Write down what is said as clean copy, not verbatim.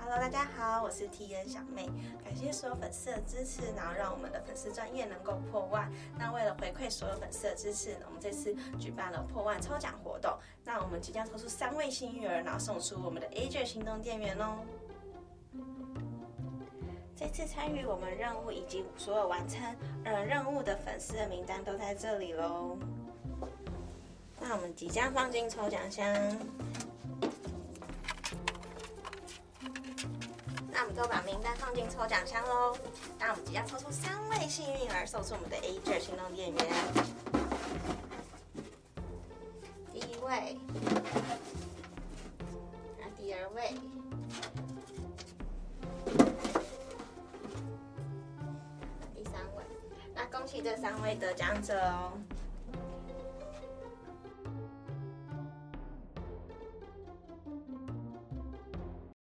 Hello， 大家好，我是 TN 小妹，感谢所有粉丝的支持，然后让我们的粉丝专页能够破万。那为了回馈所有粉丝的支持呢，我们这次举办了破万抽奖活动。那我们即将抽出3位幸运儿，然后送出我们的 AJ 行动电源哦。这次参与我们任务以及所有完成任务的粉丝的名单都在这里喽。那我们即将放进抽奖箱。那我们就把名单放进抽奖箱喽。那我们即将抽出3位幸运儿，送出我们的 AJ 行动电源。第1位，那第2位，第3位。那恭喜这3位得奖者哦。